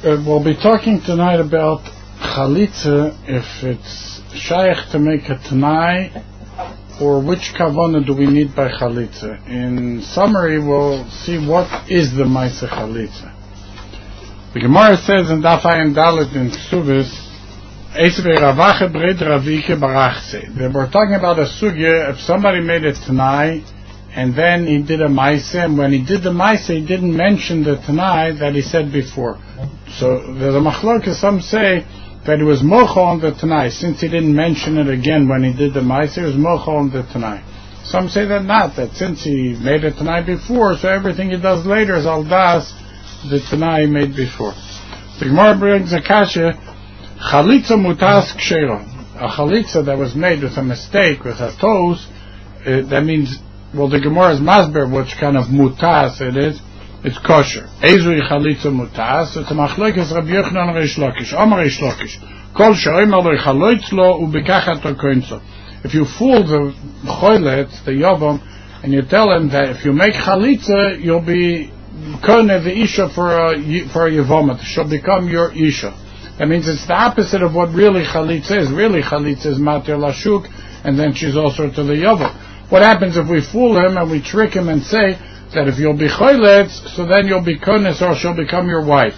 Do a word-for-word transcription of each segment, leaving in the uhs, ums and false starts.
Uh, we'll be talking tonight about chalitza, if it's shaykh to make a tanai, or which kavana do we need by chalitza. In summary, we'll see what is the Maisa chalitza. The Gemara says in Daf Ayin Dalet in Ksubis, they were talking about a sugya, if somebody made a tanai, and then he did a maise, and when he did the maise, he didn't mention the tanai that he said before. So there's a machlokes, some say that he was mocho on the tanai, since he didn't mention it again when he did the maise, he was mocho on the tanai. Some say that not, that since he made a tanai before, so everything he does later is al das, the tanai he made before. The Gemara brings a kasha, chalitza mutas kshero. A chalitza that was made with a mistake, with a toes, uh, that means, well, the Gemara is masber, which kind of mutas it is. It's kosher. Ezui chalitza mutas. It's a machlokes Rabbi Yochanan Reish Lakish. Amar Reish Lakish. Kol she'omer lo chalitz lo ubekachat lo koinzo. If you fool the cholet, the yavam, and you tell him that if you make chalitza, you'll be kone the isha for a for a yavamat. She'll become your isha. That means it's the opposite of what really chalitza is. Really chalitza is matir lashuk, and then she's also to the yavam. What happens if we fool him and we trick him and say that if you'll be choletz, so then you'll be kones, or she'll become your wife?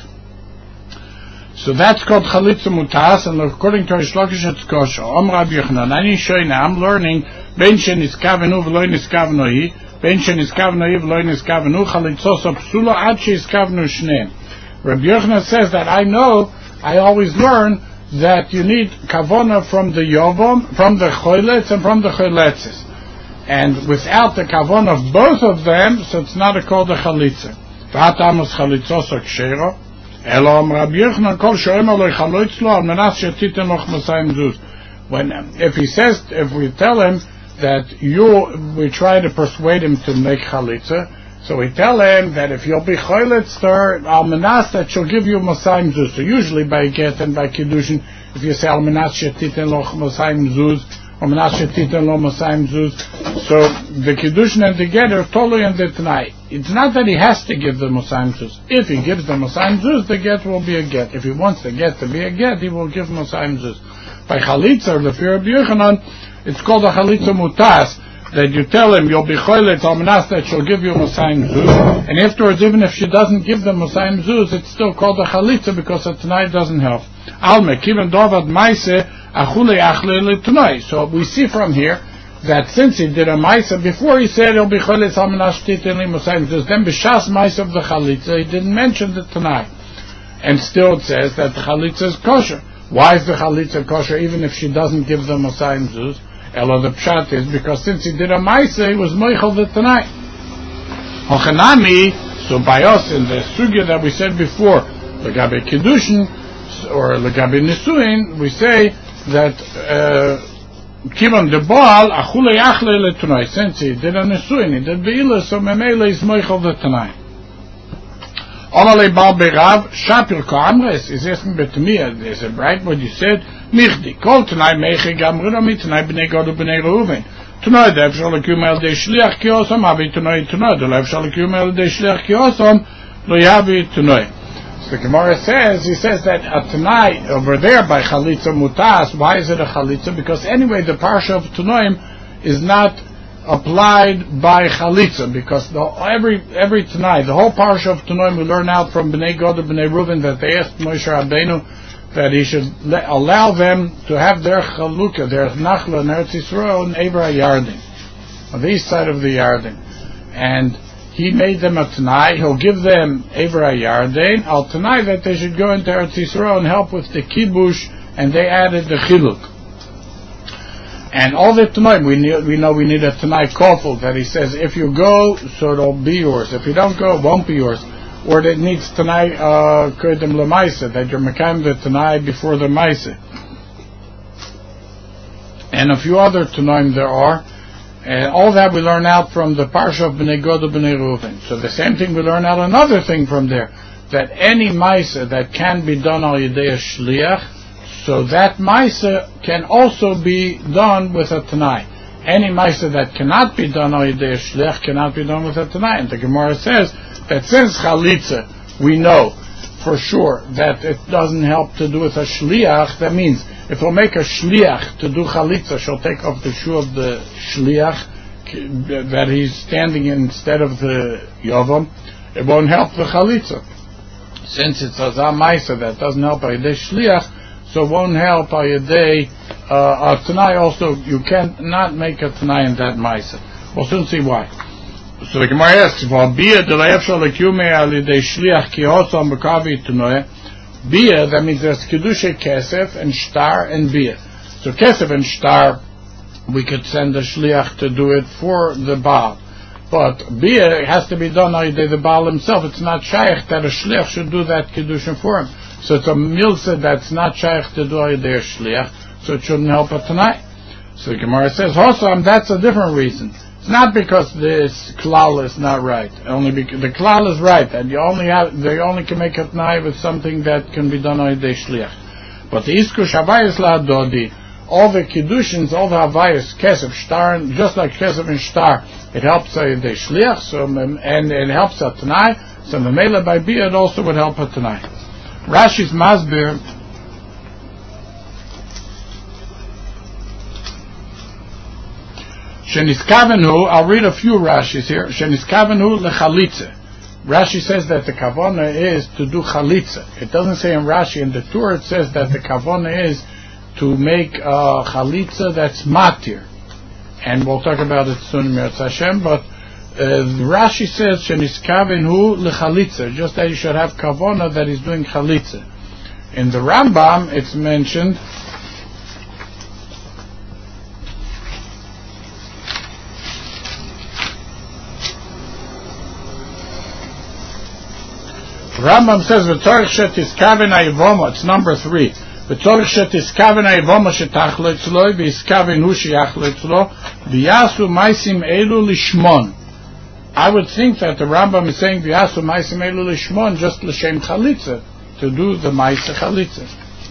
So that's called chalitza mutas, and according to Reish Lakish it's kosher. Om Rabbi Yochanan, ani shoyna, I'm learning ben sheniskavenu v'lo niskavenu hi, ben sheniskavenu hi v'lo niskavenu, chalitzos psula ad sheiskavenu shneim. Rabbi Yochanan says that I know, I always learn that you need kavona from the yovam, from the choletz, and from the choletzes. And without the kavon of both of them, so it's not a called a chalitza. V'hatamos chalitzos kshero, elom Rabbi Yochanan kol she'omer lo chalitz lo al menas shetiten loch masayim zuz. When if he says, if we tell him that you, we try to persuade him to make chalitza, so we tell him that if you'll be chalitz her al menas, that she'll give you masayim zuz. So usually by get and by kiddushin, if you say al menas shetiten loch masayim zuz, so the kiddushin and the get are totally in the tanai. It's not that he has to give the Mosayim Zuz. If he gives the Mosayim Zuz, the get will be a get. If he wants the get to be a get, he will give Mosayim Zuz. By chalitza, or the fear of Yochanan, it's called a chalitza mutas, that you tell him you'll be cholet almanas, that she'll give you Mosayim Zuz, and afterwards, even if she doesn't give the Mosayim Zuz, it's still called a chalitza because the tanai doesn't help. Alme kiven dovad maise. So we see from here that since he did a maisa before, he said he'll be choletz almanash titin li Mosayim Zuz. Then b'shas maisa of the chalitza, he didn't mention the tanai, and still it says that the chalitza is kosher. Why is the chalitza kosher even if she doesn't give the Mosayim Zuz? Elo the pshat is because since he did a maisa, he was moichel the tanai. Hochanami, so by us in the sugya that we said before, legabe kiddushin or legabe nisuin, we say that kivan the baal achule yachle le tanai, since he did a nesuin, he did beila, so memele is moichel the tanai. Olale bal berav shapir koamres is asking betmia. They said, right what you said, michdi kol tanai meche gamrina mi tanai bnei gad bnei Reuven. Tanai dev shalakum el de shliach kiosam abi tanai tanai de lev shalakum el de shliach kiosam lo yavi tanai. The Gemara says, he says that a tanai over there by chalitza mutas. Why is it a chalitza? Because anyway, the parsha of Tanoim is not applied by chalitza, because the, every every tanai, the whole parsha of Tanoim, we learn out from Bnei Gad and Bnei Reuven that they asked Moshe Rabbeinu that he should let, allow them to have their chalukah, their nachla in Eretz Yisrael in Eivra Yarden, on the east side of the Yarden, and he made them a tanai. He'll give them Eivra Yarden al tanai that they should go into Eretz Yisrael and help with the kibush, and they added the chiluk. And all the tanaim, we, need, we know we need a tanai kofel, that he says if you go, so it'll be yours. If you don't go, it won't be yours. Or that needs tanai kodim lemaisa, that you're mekayim the tanai before the maisa. And a few other tanaim there are. And all that we learn out from the parsha of Bnei Gad and Bnei Reuven. So the same thing we learn out another thing from there, that any maisa that can be done al yedei shliach, so that maisa can also be done with a tanai. Any maisa that cannot be done al yedei shliach cannot be done with a tanai. And the Gemara says that since chalitza we know for sure that it doesn't help to do with a shliach, that means if we'll make a shliach to do chalitza, she'll take off the shoe of the shliach that he's standing in instead of the yavam. It won't help the chalitza. Since it's a zamaisa that doesn't help a yedei shliach, so it won't help a yedei uh, a tanai. Also, you can't not make a tanai in that maisa. We'll soon see why. So the Gemara asks, "V'abiyah delayefshal lekume al yedei shliach ki osam b'kavi tanoe." Biyah, that means there's kedusha kesef and shtar and biyah. So kesef and shtar, we could send a shliach to do it for the baal, but biyah it has to be done by the baal himself. It's not shaykh that a shliach should do that kedusha for him. So it's a milsa that's not shaykh to do a shliach, so it shouldn't help it tonight. So the Gemara says, "Hosam, that's a different reason. It's not because this klal is not right. Only because the klal is right, and you only have they only can make a t'nai with something that can be done on the shliach. But the iskush havayis la'adodi, all the kedushin, all the havayis, kesef, shtar, just like kesef and shtar, it helps uh, the shliach, so and it helps a t'nai. So the mela by biyah it also would help a t'nai." Rashi's masbir. Sheniskavenu, I'll read a few Rashis here. Sheniskavenu lechalitza. Rashi says that the kavana is to do chalitza. It doesn't say in Rashi, in the Torah it says that the kavana is to make a chalitza that's matir. And we'll talk about it soon, Mirat Hashem, but uh, Rashi says Sheniskavenu lechalitza, just that you should have kavana that is doing chalitza. In the Rambam it's mentioned Rambam says v'torich shetiskaven ha'ivoma. It's number three. V'torich shetiskaven ha'ivoma shetachlo etzlo v'yiskaven hu sheyachlo etzlo v'yasu maisim elu lishmon. I would think that the Rambam is saying v'yasu maisim elu lishmon just l'shem chalitza, to do the ma'isa chalitza.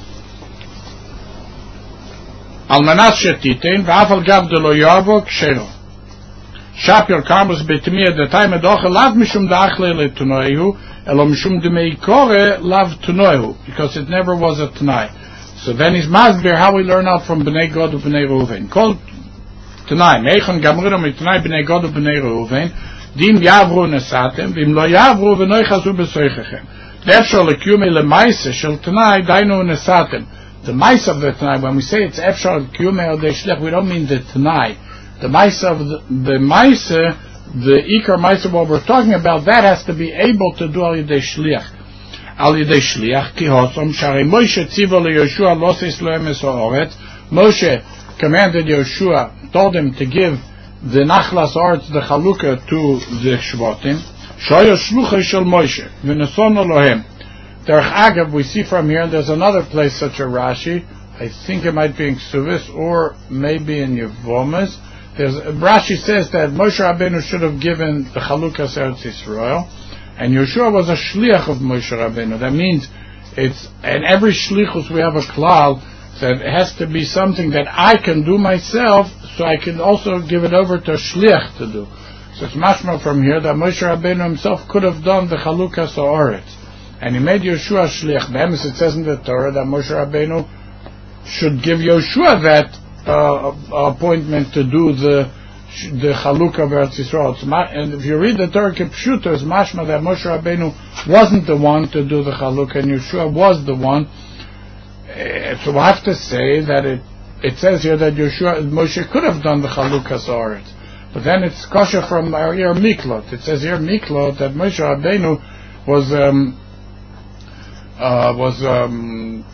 Al manas shetitein v'af al gav de lo yavo kshero. Shap your karmos betmiyah the time adocha lav mishum da'achle letunoihu elo mishum demeikore lav tunoihu, because it never was a tanai. So then he's masbir how we learn out from Bnei Gad u'Bnei Reuven. Called tanai meichon gamrino mitanai Bnei Gad u'Bnei Reuven dim yavru nesatem vim lo yavru v'noichazu b'soichechem efshar l'kiyumei lemaisa shel tanai dainu nesatem. The maisa of the tanai, when we say it's efshar l'kiyumei al dei shliach, we don't mean the tanai. The maisa of the, the maisa, the ikar maisa, what we're talking about, that has to be able to do al yedei shliach. Al yedei shliach ki hosom sharei Moshe tzivo leYoshua losis loemes ha'oretz. Moshe commanded Yoshua, told him to give the nachlas arts, the chalukah, to the shvatim. Shoyo shluchei shel Moshe v'nesono lohem. Derech Agav, we see from here, there's another place such a Rashi. I think it might be in Ksuvis or maybe in Yevomas. There's, Rashi says that Moshe Rabbeinu should have given the Chalukas Eretz Yisrael, and Yeshua was a shliach of Moshe Rabbeinu. That means it's, in every shlichus we have a klal that it has to be something that I can do myself, so I can also give it over to a shliach to do. So it's mashma from here that Moshe Rabbeinu himself could have done the Chalukas Eretz, and he made Yeshua shliach. Be'emes it says in the Torah that Moshe Rabbeinu should give Yeshua that Uh, appointment to do the the Chalukah of Eretz Yisrael. And if you read the Torah Kipshuta, it's mashma that Moshe Rabbeinu wasn't the one to do the Chalukah, and Yeshua was the one. Uh, so we have to say that it it says here that Yeshua Moshe could have done the Chalukah Sa'aretz, but then it's kosher from our ear Miklot. It says here Miklot that Moshe Rabbeinu was um, uh, was um,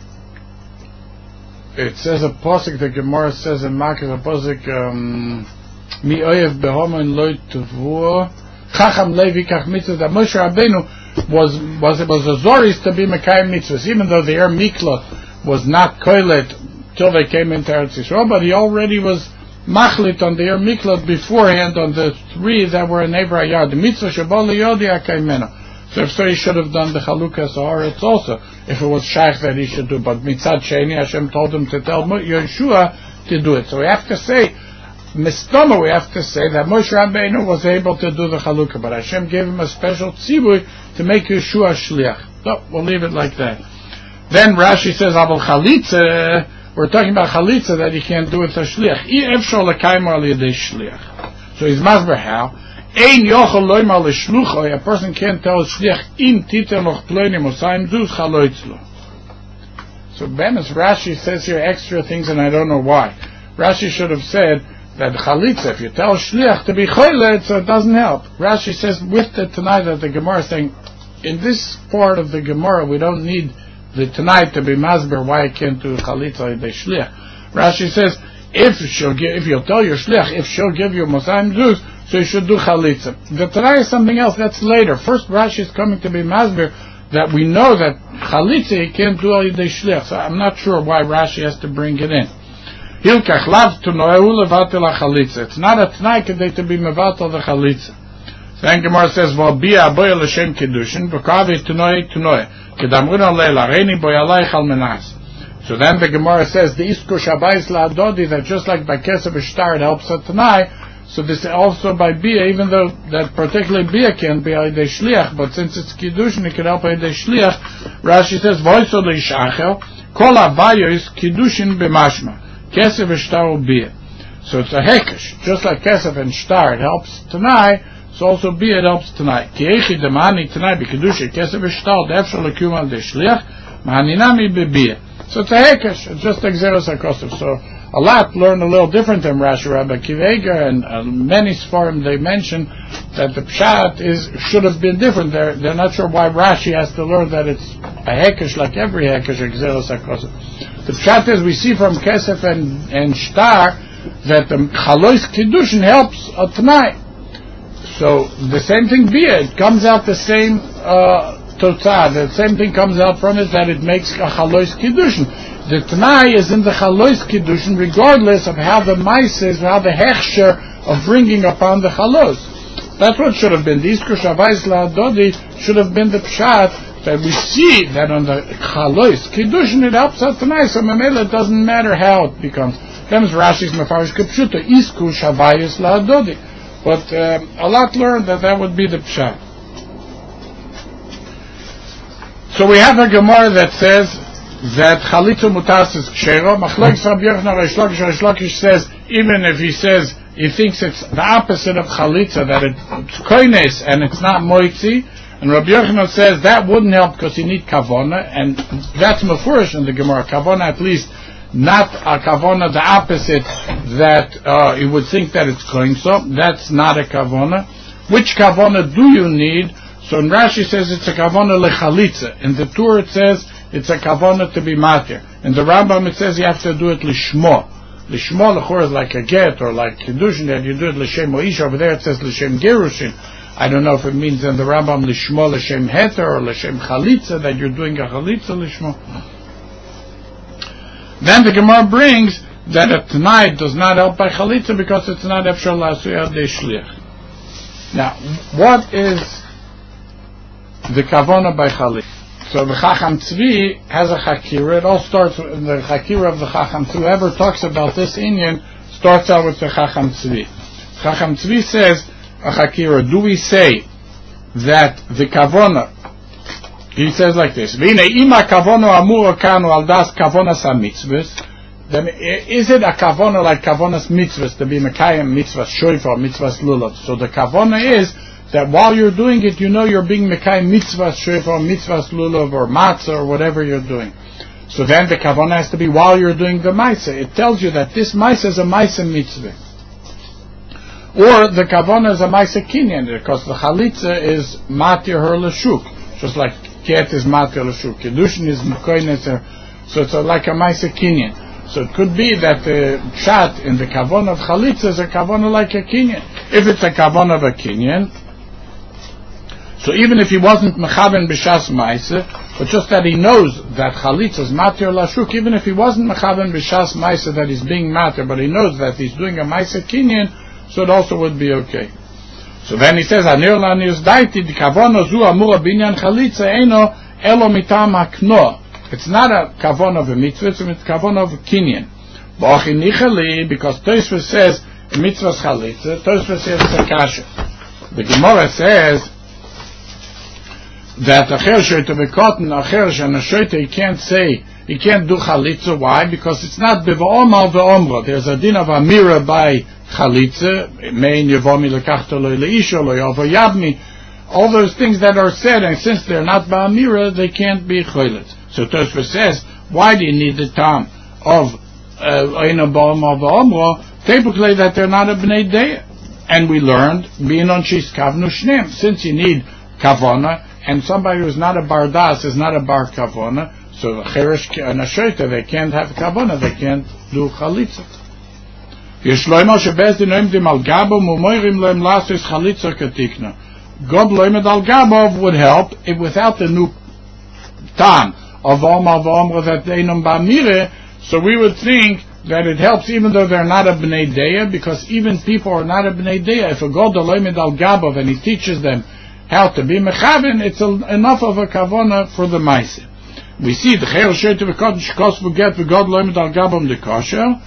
it says a pasuk, the Gemara says in Makar, a pasuk, Mi oyev behomen loy tuvua, chacham levi kach mitzvah, that Moshe Rabbeinu was, was, was a zoris to be Mekayim mitzvahs, even though the Er Miklot was not koilet till they came into Eretz Yisrael, but he already was machlit on the Er Miklot beforehand on the three that were in Eber HaYar, the mitzvah shabal liyodi akaymena. So if so, he should have done the Chalukah Sa'aretz also, if it was shaykh that he should do. But mitzad sheni, Hashem told him to tell Yeshua to do it. So we have to say, mistama, we have to say that Moshe Rabbeinu was able to do the Chalukah, but Hashem gave him a special tzibui to make Yeshua shliach. So we'll leave it like that. Then Rashi says, "Abel chalitza." We're talking about chalitza that you can't do with a shliach. Efshar lekaymo al yedei shliach. So he's masber how. Ein yochel loymar leshluchoi. A person can't tell a shliach im titer noch ploinim osayim dus chaloitzlo. So Bemis Rashi says here extra things, and I don't know why. Rashi should have said that chalitza, if you tell shliach to be cholet, so it doesn't help. Rashi says with the Tanai that the Gemara is saying, in this part of the Gemara we don't need the Tanai to be masber why I can't do chalitza the shliach. Rashi says if she'll give, if you'll tell your shliach, if she'll give you mosayim zuz, so you should do chalitza. The Tanai is something else. That's later. First Rashi is coming to be masber that we know that chalitza you can't do al yedei shliach. So I'm not sure why Rashi has to bring it in. Hilkach lav to noeu levatel chalitza. It's not a Tanai kedei to be mevatel the chalitza. Then Gemara says, "Val bia boya l'shem kedushin v'kavi tnoy tnoy kedamruna leila reini boya leich al menas." So then the Gemara says the isku shabayis la'adodi that just like by kesef v'shtar it helps at Tanai. So this also by bia, even though that particularly bia can be al yedei shliach, but since it's kedushin it can help al yedei shliach. Rashi says, "Voiso leishachel kol avayos kedushin b'mashma kesef v'shtar bia." So it's a hekesh, just like kesef and shtar it helps Tanai. So also be it helps tonight. Ki echi demani tonight b'kedusha kesef v'shtal de'efshar l'kum al de'shliach ma'aninami b'biyah. So it's a hekesh. It's just exeros hakosov. So a lot learn a little different than Rashi Rabbi Akiva Eiger, and uh, many sfarim they mention that the pshat is should have been different. They're they're not sure why Rashi has to learn that it's a hekesh like every hekesh exeros hakosov. The pshat is we see from kesef and and shtar that the chalois kiddushin helps uh, tonight. So the same thing bia, it comes out the same uh, totzah, the same thing comes out from it that it makes a chalois kiddushin. The Tanai is in the chalois kiddushin regardless of how the mice is, how the hechsher of bringing upon the chalos. That's what should have been. The isku shavais la'adodi should have been the pshat that we see that on the chalois kiddushin it helps out Tanai, so memela it doesn't matter how it becomes. That is Rashi's mefarish kipshuta, isku shavais la'adodi. But um, a lot learned that that would be the pshat. So we have a Gemara that says that chalitza mutas is kshero. Machlokes Rabbi Yochanan Reish Lakish, Reish Lakish says even if he says he thinks it's the opposite of chalitza, that it's koines and it's not moitzi, and Rabbi Yochanan says that wouldn't help because you need kavona, and that's mefurish in the Gemara. Kavona at least. Not a kavona, the opposite, that uh, you would think that it's koin. So that's not a kavona. Which kavona do you need? So in Rashi says it's a kavona lechalitza. In the Tur it says it's a kavona to be matir. In the Rambam it says you have to do it lishmo. Lishmo lechor is like a get or like kiddushin that you do it l'shem moisha. Over there it says l'shem gerushin. I don't know if it means in the Rambam lishmo l'shem heter or l'shem chalitza that you're doing a chalitza lishmo. Then the Gemara brings that a Tanai does not help by chalitza because it's not efshar la'asuyah de shliach. Now, what is the kavona by chalitza? So the Chacham Tzvi has a chakira. It all starts with the chakira of the Chacham Tzvi. Whoever talks about this Inyan starts out with the Chacham Tzvi. Chacham Tzvi says a chakira. Do we say that the kavona? He says like this: "V'ine ima kavono amuro kanu al das kavonas hamitzvos." Then is it a kavona like kavonas mitzvos to be mekayim mitzvahs shoifa mitzvahs lulav? So the kavona is that while you're doing it, you know you're being mekayim mitzvahs shoifa mitzvahs lulav or matzah or whatever you're doing. So then the kavona has to be while you're doing the ma'aseh. It tells you that this ma'aseh is a ma'aseh mitzvah, or the kavona is a ma'aseh kinyan because the chalitza is matir her l'shuk, just like Ket is matir l'shuk, kedushin is mkoines, so it's a, like a ma'aseh kinyan. So it could be that the pshat in the kavon of chalitza is a kavon like a kinyan. If it's a kavon of a kinyan, so even if he wasn't mechaben b'shas ma'aseh, but just that he knows that chalitza is matir l'shuk, even if he wasn't mechaben b'shas ma'aseh that he's being matir, but he knows that he's doing a ma'aseh kinyan, so it also would be okay. So then he says, "Anir la'nir daiti di kavona zu amura binyan chalitza eno elo mitam hakno." It's not a kavon of a mitzvah; it's a kavon of a kinyan. Ba'achin nichali, because Tosfos says mitzvah's chalitza. Tosfos says it's a kasha. The Gemara says that Acher Shoyte Bekotten, Acher Shana Shoyte, he can't say, he can't do Chalitza. Why? Because it's not Biva'omal Ve'omra. There's a din of Amira by Chalitza, Mein Yevomi Lekachta Lo Leisha Lo Yavo Yabmi, all those things that are said, and since they're not Ba'amira, they can't be Cholet. So Tosfos says, why do you need the time of Eina Ba'omal Ve'omra? Typically that they're not a Bnei Deya. And we learned, being on Shis Kavnu Shneim, since you need Kavona, and somebody who's not a Bardas is not a Bar Kavona, so the Cheresh and a Shoyte, they can't have Kavona, they can't do Chalitza. Yeshloimo Shebezdin Oimdim Al Gabo, Mumoirim Loim Lasis Chalitza Katikna. God Loimed Al Gabo would help if without the new Tam of Omar V'Omra that they know Ba'amire, so we would think that it helps even though they're not a Bnei Deya, because even people are not a Bnei Deya. If a God Loimed Al Gabo and he teaches them how to be Mechaven, it's a, enough of a Kavona for the Maise. We see the Cheil Shoyte V'Kotten Shkos Buget V'God Loimed Al Gabo the Kosher.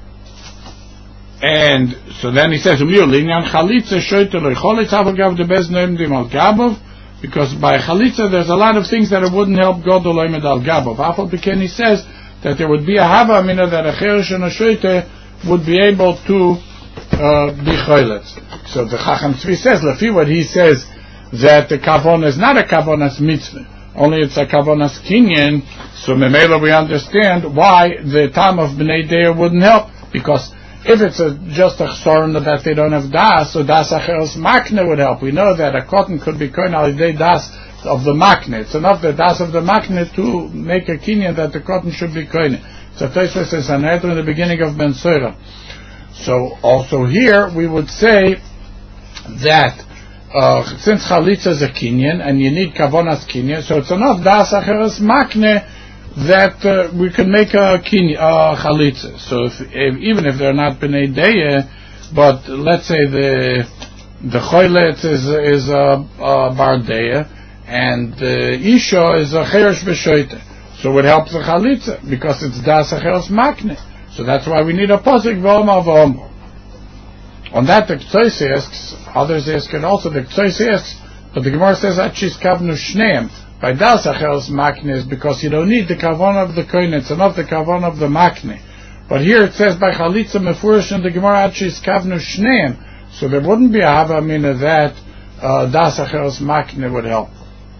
And so then he says, Linyan Chalitza Shoyte Lo Yicholit Havagav the Bez Noimdim Al Gabov, because by Chalitza there's a lot of things that it wouldn't help God Loimed Al Gabov. Afal Peken he says that there would be a Hava Amina that a Cheresh and a Shoyte would be able to uh, be Cholet. So the Chacham Tzvi says, Lefi what he says, that the Kavon is not a Kavonas Mitzvah, only it's a Kavonas Kinyan, so Memela we understand why the time of Bnei Deya wouldn't help, because if it's a, just a chsorn that they don't have das, so das acheres makne would help. We know that a cotton could be koin al yidei das of the makne. It's enough the das of the makne to make a kinyan that the cotton should be koin. So Tosfos says an in the beginning of Ben Sora. So also here we would say that uh, since chalitza is a kinyan and you need kavonas kinyan, so it's enough das acheres makne that uh, we can make a kin uh, chalitza. So if, if, even if they're not bnei deya, but let's say the the cholet is is a, a bar deya and the isha is a cheresh b'shoyte, so it helps the chalitza because it's das acheres makne. So that's why we need a posik v'omar v'omar. On that the Ktsois asks, others ask it also. The Ktsois asks, but the Gemara says achis kavnu shneim. By das acheres makne is because you don't need the kavon of the kohen, it's enough the kavon of the makne. But here it says by chalitza mefurish in the Gemara achis kavnu shneim, so there wouldn't be a hava mina that uh, das acheres makne would help.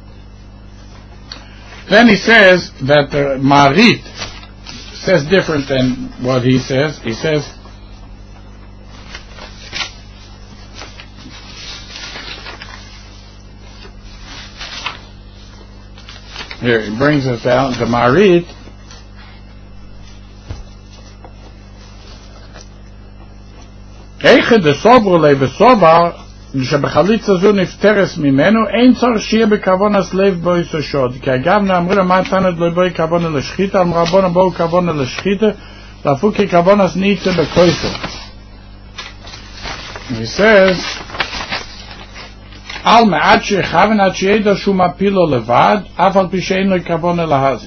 Then he says that the Marit says different than what he says. He says here, he brings us down to Marit. Eiche de sobro le besobar שבחליצה זו נפטרס ממנו אין צורך שיהיה בכוונס לב בו יסושוד כי אגב נאמרו למה תנת לא בוי כוונה לשחיתה אמרה בונה בו כוונה לשחיתה להפוק ככוונס ניצה בקויסו. He says על מעט שיכוון עד שידע שהוא מפיל לו לבד אף על פי שאין לו כוונה להזי.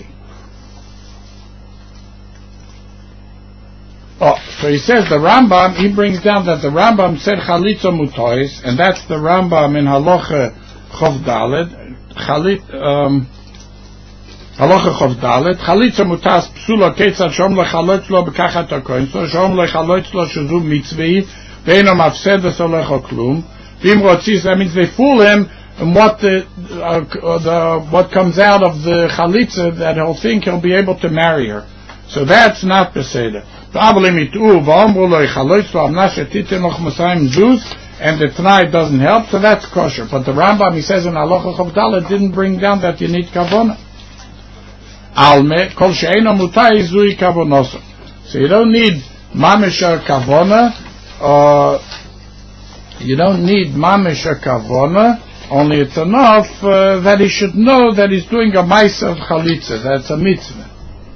Oh, so he says the Rambam, he brings down that the Rambam said Chalitza Mutois, and that's the Rambam in Halacha Chov Dalet, Chalit, um, Halacha Chov Dalet, Chalitza Mutas Psula Ketzad Shom Lechalotz Lo Bekachat HaKoin, so Shom Lechalotz Lo Shazu Mitzvei, Veino Mafsedes Olecho Klum, Vim Rotzis, that means they fool him, and what the, uh, the, what comes out of the Chalitza, that he'll think he'll be able to marry her. So that's not Peseda. And the Tanai doesn't help, so that's kosher. But the Rambam, he says in Halacha Chov Dalet, didn't bring down that you need kavona. Alme kol she'eino mutai zui kavonoso. So you don't need mamisha kavona, or you don't need mamisha kavona. Only it's enough uh, that he should know that he's doing a ma'aser of chalitza. That's a mitzvah.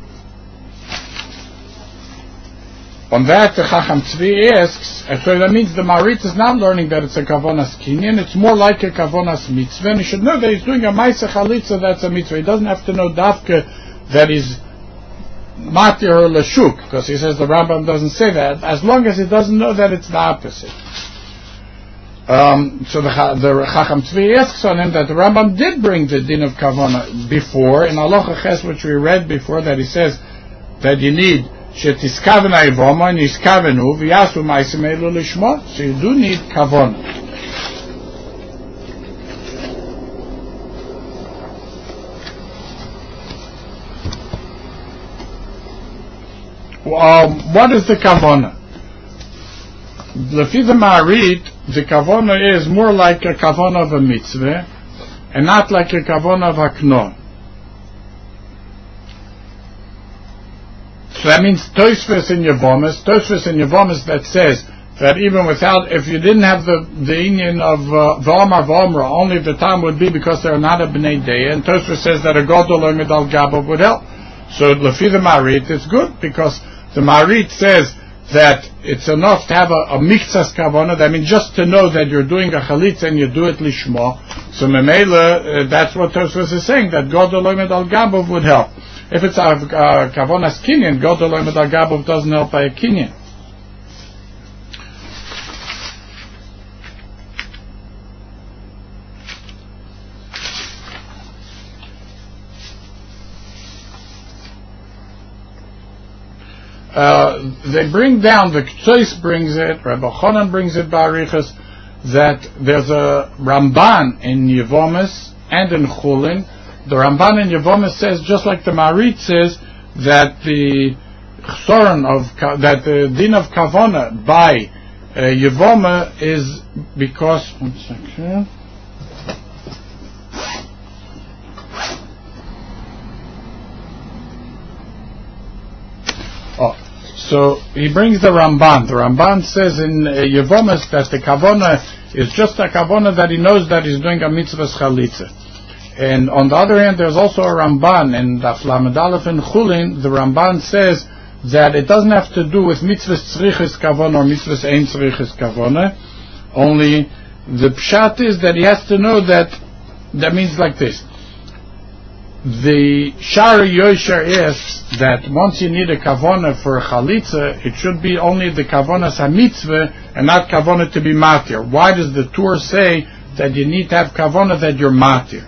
On that, the Chacham Tzvi asks, so that means the Marit is not learning that it's a Kavonas Kinyan, it's more like a Kavonas Mitzvah, and he should know that he's doing a Maisa Chalitza, that's a Mitzvah. He doesn't have to know Dafka that he's Matir or Lashuk, because he says the Rambam doesn't say that, as long as he doesn't know that it's the opposite. Um, so the, the Chacham Tzvi asks on him that the Rambam did bring the din of Kavana before, in Halacha Ches, which we read before, that he says that you need Shetiskaven Ayvoma and Yiskavenu V'yasu Ma'asim Elu Lishma. So you do need Kavana. Um, what is the Kavana? Lefi the Ma'arit, the Kavana is more like a Kavana of a mitzvah and not like a Kavana of Hakno. So that means Tosfos in Yevomis, Tosfos in Yevomis that says that even without, if you didn't have the the union of V'omar uh, V'omra, only the time would be because they're not a Bnei Deya, and Tosfos says that a Godol or Medal Gabav would help. So Lefi the Ma'arit, it's good because the Ma'arit says that it's enough to have a, a mikzas kavana. That means just to know that you're doing a chalitza and you do it lishma. So memela, uh, that's what Tosfos is saying, that God aloymed al gabov would help. If it's a uh, kavanas kinyan, God aloymed al gabov doesn't help by a kinyan. Uh, they bring down, the Ktsois brings it, Rabbi Chonan brings it, Barichas, that there's a Ramban in Yevomis and in Chulin. The Ramban in Yevomis says, just like the Marit says, that the Chsoron of, that the din of Kavona by uh, Yevoma is because, one second. Oh. So he brings the Ramban. The Ramban says in uh, Yevomis that the Kavona is just a Kavona that he knows that he's doing a mitzvah chalitza. And on the other hand, there's also a Ramban in Daf Lamed Aleph in Chulin. The Ramban says that it doesn't have to do with mitzvah tzrichis Kavona or mitzvah ein tzrichis Kavona. Only the pshat is that he has to know that, that means like this. The Shari Yosher asks that once you need a kavona for a chalitza, it should be only the kavona hamitzvah and not kavona to be matir. Why does the Torah say that you need to have kavona that you're matir?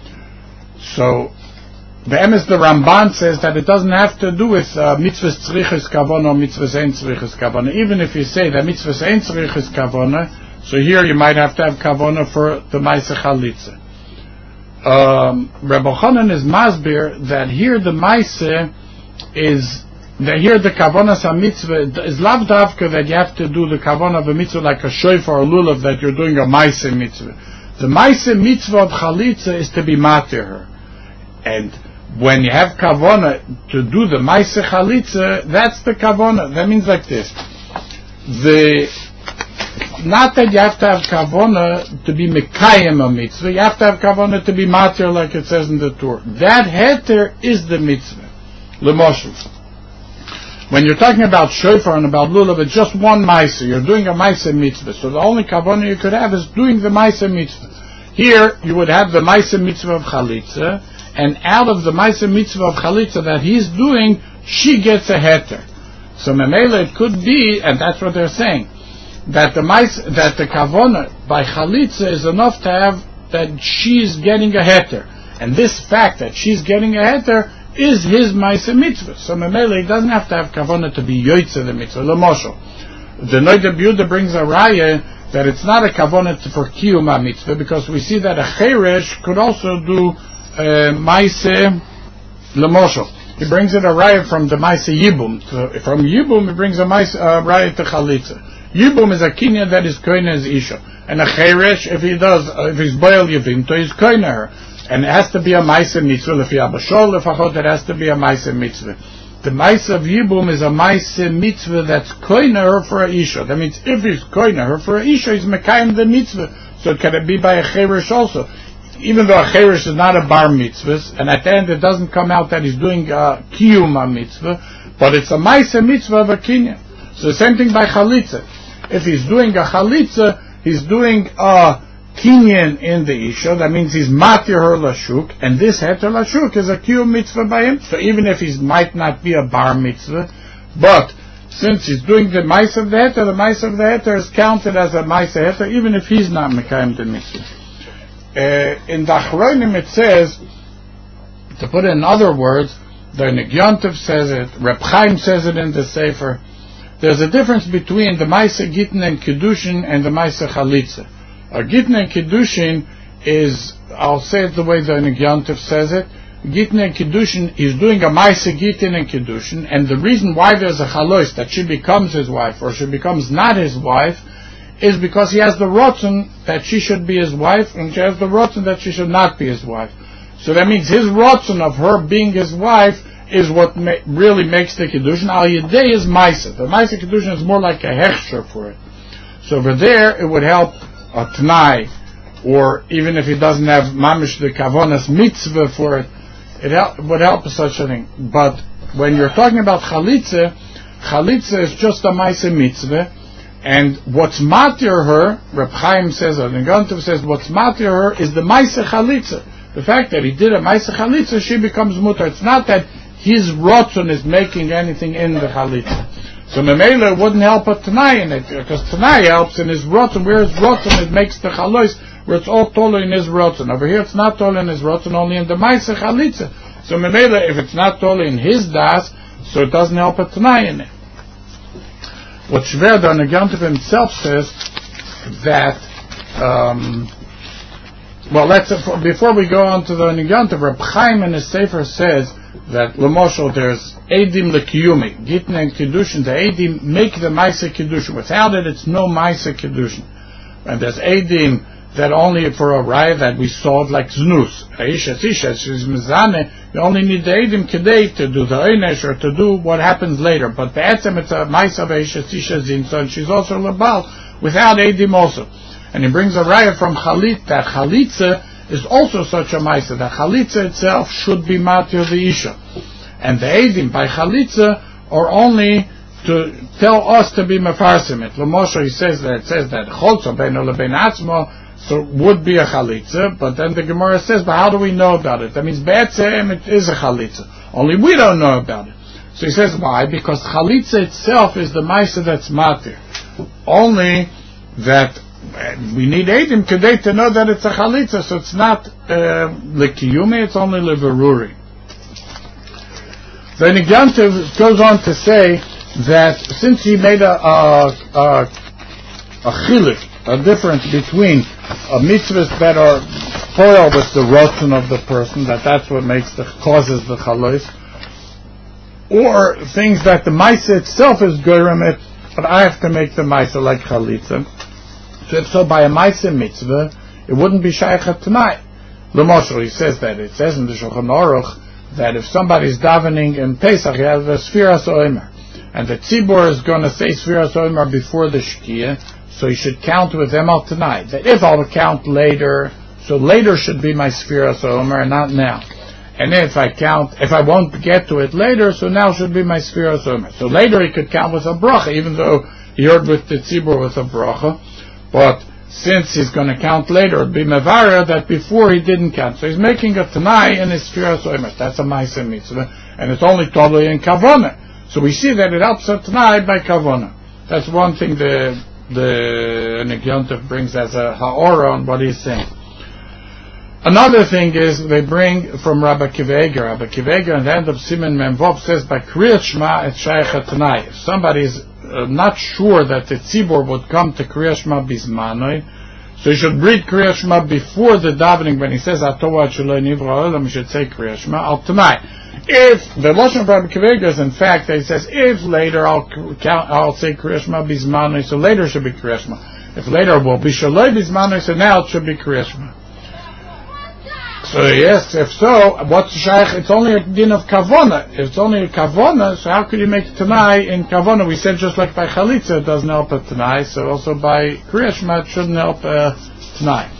So the emes the Ramban says that it doesn't have to do with uh, mitzvah tzrichis kavona or mitzvah ein tzrichis kavona. Even if you say that mitzvah ein tzrichis kavona, so here you might have to have kavona for the ma'aseh chalitza. Um, Rabbi Chonan is masbir that here the Maaseh is that here the kavanas mitzvah is lav davka that you have to do the kavanah of a mitzvah like a shofar or lulav that you're doing a Maaseh mitzvah. The Maaseh mitzvah of chalitza is to be matir her, and when you have kavanah to do the Maaseh chalitza, that's the kavanah. That means like this: the not that you have to have kavona to be mekayim a mitzvah, you have to have kavona to be matir like it says in the Torah. That heter is the mitzvah. L'moshe. When you're talking about shofar and about lulav, it's just one ma'aseh. You're doing a ma'aseh mitzvah. So the only kavona you could have is doing the ma'aseh mitzvah. Here, you would have the ma'aseh mitzvah of chalitza, and out of the ma'aseh mitzvah of chalitza that he's doing, she gets a heter. So memela it could be, and that's what they're saying, that the mais, that the kavona by chalitza is enough to have that she's getting a heter, and this fact that she's getting a heter is his ma'aseh mitzvah. So memele he doesn't have to have kavona to be yoytze the mitzvah. L'mosho, the Noida B'Yehuda brings a raya that it's not a kavona for kiyum mitzvah because we see that a cheresh could also do uh, ma'aseh l'mosho. He brings it a raya from the ma'aseh yibum. So from yibum he brings a ma'aseh uh, raya to chalitza. Yibum is a kinyan that is koina as isha, and a cheresh if he does uh, if he's boil yivim to his koina her, and it has to be a ma'aseh mitzvah. If you have a shol lefachot, it has to be a ma'aseh mitzvah. The ma'aseh of yibum is a ma'aseh mitzvah that's koina her for a isha. That means if he's koina her for a isha, he's mekayim the mitzvah. So it can be by a cheresh also, even though a cheresh is not a bar mitzvah, and at the end it doesn't come out that he's doing a kiyum mitzvah, but it's a ma'aseh mitzvah of a kinyan. So the same thing by chalitza. If he's doing a chalitza, he's doing a kinyan in the isha. That means he's matir her lashuk, and this heter lashuk is a kiyum mitzvah by him. So even if he might not be a bar mitzvah, but since he's doing the Maisa of the Heter, the Maisa of the Heter is counted as a Maisa Heter, even if he's not Mekayim the Mitzvah. Uh, in the Achronim it says, to put it in other words, the Negyontov says it, Reb Chaim says it in the Sefer, there's a difference between the Maisa Gittin and Kiddushin and the Maisa Chalitza. A Gittin and Kiddushin is, I'll say it the way the Negyontov says it, Gittin and Kiddushin is doing a Maisa Gittin and Kiddushin, and the reason why there's a Chalois, that she becomes his wife, or she becomes not his wife, is because he has the rotzen that she should be his wife, and she has the rotzen that she should not be his wife. So that means his rotzen of her being his wife is what ma- really makes the Kiddushin. Al Yedei is Maisa. The Maisa Kiddushin is more like a hechsher for it. So over there, it would help a Tnai, or even if he doesn't have Mamish the Kavonas mitzvah for it, it help, would help such a thing. But when you're talking about Chalitza, Chalitza is just a Maisa mitzvah, and what's matir her, Reb Chaim says, or Negyontov says, what's matir her is the Maisa Chalitza. The fact that he did a Maisa Chalitza, she becomes mutar. It's not that his rotzon is making anything in the Chalitza. So Memela wouldn't help a Tanai in it, because Tanai helps in his rotzon, where his rotzon it makes the Chalois, where it's all totally in his rotzon. Over here it's not totally in his rotzon, only in the Maisa Chalitza. So Memela, if it's not totally in his das, so it doesn't help a Tanai in it. What Shver, the Negyontov himself says, that, um, well, let's, uh, before we go on to the Negyontov, Reb Chaim in his Sefer says that, L'moshel, there's Eidim L'kiyumi, Gittin and Kiddushin, the Eidim make the Maisa Kiddushin. Without it, it's no Maisa Kiddushin. And there's Eidim that only for a raya that we saw it like Znus. Aisha Tisha, she's Mizane, you only need the Eidim Kedei to do the Einesh or to do what happens later. But the Etzem, it's a Maisa of Aisha Tisha Zin, so she's also Labal, without Eidim also. And he brings a raya from Chalit, that Chalitza is also such a Maisa, that Chalitza itself should be Matir the Isha. And the Eidim by Chalitza are only to tell us to be Mefarsim it. L'moshe, he says that, it says that Cholza Beino Lebein Atzmo, so would be a Chalitza, but then the Gemara says, but how do we know about it? That means Be'etzem, it is a Chalitza. Only we don't know about it. So he says, why? Because Chalitza itself is the Maisa that's Matir. Only that we need Eidim Kedei to know that it's a Chalitza, so it's not uh, L'kiyumi, it's only L'veruri. The Negyontov goes on to say that since he made a a, a, a chilik, a difference between a mitzvahs that are spoiled with the rotzen of the person, that that's what makes the causes the chalos, or things that the maisa itself is goyrem it, but I have to make the maisa like chalitza. So if so, by a maisa mitzvah, it wouldn't be shaykha tonight. L'moshel, he says that it says in the Shulchan Aruch that if somebody's davening in Pesach, he has a Sfiras Omer, and the tzibur is going to say Sfiras Omer before the Shkia, so he should count with them all tonight. That if I'll count later, so later should be my Sfiras Omer, not now. And if I count, if I won't get to it later, so now should be my Sfiras Omer. So later he could count with a bracha, even though he heard with the tzibur with a bracha, but since he's going to count later, it'd be Mevara that before he didn't count. So he's making a Tanai in his Sfiras Omer. That's a Maisa Mitzvah, and it's only totally in Kavona. So we see that it helps a Tanai by Kavona. That's one thing the the Negyontov brings as a Ha'ora on what he's saying. Another thing is they bring from Rabbi Akiva Eiger. Rabbi Akiva Eiger, at the end of Siman Memvov, says by Kriyat Shema it's Shaykh Tanai. If somebody is Uh, not sure that the tzibur would come to Kriyat Shema bismanoi, so he should read Kriyat Shema before the davening. When he says Atovat Shaloi Nivra Olam, he should say Kriyat Shema al tonight. If the Lashon of Rabbi Akiva Eiger is in fact that he says if later I'll count, I'll say Kriyat Shema bismanoi, so later should be Kriyat Shema. If later will be Shaloi bismanoi, so now it should be Kriyat Shema. So yes, if so, what's the shaykh? It's only a din of kavona. If it's only a kavona, so how could you make tanai in kavona? We said just like by chalitza it doesn't help a tanai, so also by Kriyat Shema it shouldn't help a tanai.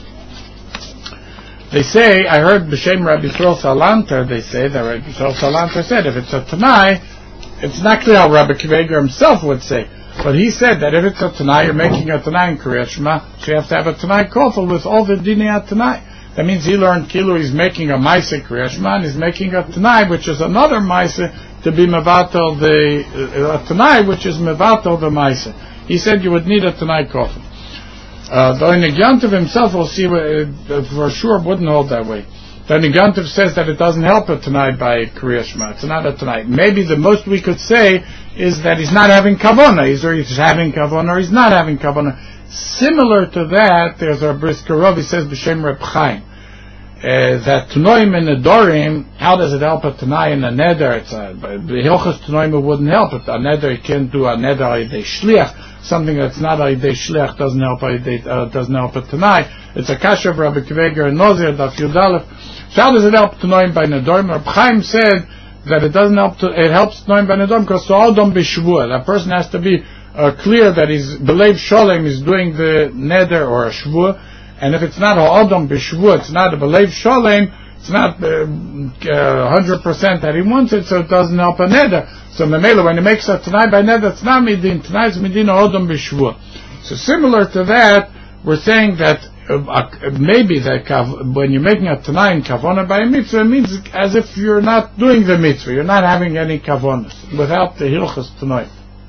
They say, I heard b'shem Rabbi Yisrael Salanter, they say, that Rabbi Yisrael Salanter said, if it's a tanai, it's not clear how Rabbi Akiva Eiger himself would say, but he said that if it's a tanai, you're making a tanai in Kriyat Shema, so you have to have a tanai kofel with all the dinei tanai. That means he learned Kilu, he's making a Maise Kriya Shema, and he's making a Tanai, which is another Maise, to be Mevatel the, uh, a Tanai, which is Mevatel the Maise. He said you would need a Tanai Kofel. Uh, the Oineg himself, we'll see, uh, for sure wouldn't hold that way. The Oineg says that it doesn't help a Tanai by Kriya Shema. It's not a Tanai. Maybe the most we could say is that he's not having Kavona. He's, or he's having Kavona, or he's not having Kavona. Similar to that, there's our Briskerov, he says, B'Shem Reb Chaim, uh, that Tanoim and Nedorim, how does it help a Tanai and a Neder? It's a, the Hilchos Tanoim would help it. A Neder, you can't do a Neder Aydei Shliach. Something that's not Aydei Shliach doesn't help Aydei, uh, doesn't help a Tanai. It's a Kasha of Rabbi Kveger and Nozir, Daf Yudalef. So how does it help Tanoim by Nedorim? Reb Chaim said that it doesn't help to, it helps Tanoim by Nedorim because so Adam B'Shvua, that person has to be Uh, clear that he's believe Sholem is doing the neder or a shvua, and if it's not a Adam b'shvua, it's not a believe Sholem, it's not one hundred percent that he wants it, so it doesn't help a neder. So Memela, when he makes a Tanai by neder, it's not midin, Tanai is midin Adam b'shvua. So similar to that, we're saying that uh, maybe that kav- when you're making a Tanai in Kavona by a mitzvah, it means as if you're not doing the mitzvah, you're not having any Kavonas, without the Hilchos Tanai.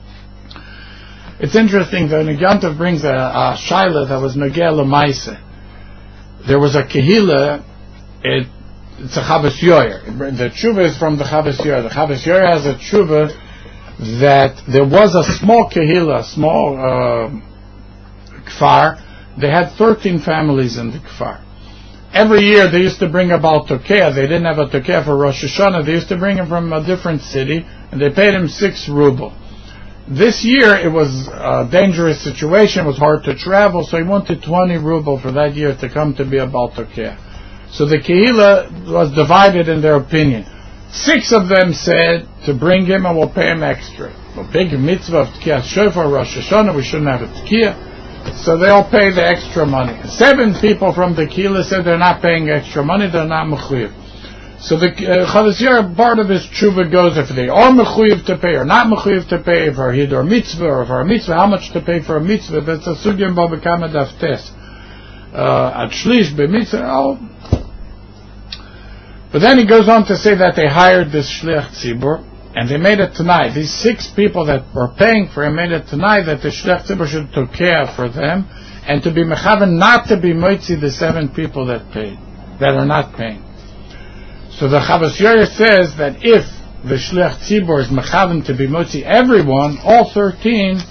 It's interesting that Nagyantav brings a, a shaila that was Nogel Maise. There was a Kehila, it, it's a Chavos Yoyer. The tshuva is from the Chavos Yoyer. The Chavos Yoyer has a tshuva that there was a small Kehila, a small uh, kfar. They had thirteen families in the kfar. Every year they used to bring a Baal Tokea. They didn't have a Tokea for Rosh Hashanah. They used to bring him from a different city, and they paid him six ruble. This year it was a dangerous situation, it was hard to travel, so he wanted twenty ruble for that year to come to be a Baal Tokea. So the Kehila was divided in their opinion. Six of them said to bring him and we'll pay him extra. A big mitzvah of Tkiyat Shofar, Rosh Hashanah, we shouldn't have a Tkiyah. So they all pay the extra money. Seven people from the Kehila said they're not paying extra money, they're not mechuyev. So the uh, Chavos Yair, part of his tshuva goes if they are mechuyev to pay or not mechuyev to pay for a hiddur mitzvah or for a mitzvah, how much to pay for a mitzvah. That's a sugya b'bekama daftes at shlish b'mitzvah. Oh. But then he goes on to say that they hired this shliach tzibur and they made it tonight. These six people that were paying for him made it tonight that the shliach tzibur should take care for them and to be mechaven, not to be moitzi the seven people that paid, that are not paying. So the Chavos Yair says that if the Shliach Tzibur is mechaven to be motzi everyone, all thirteen,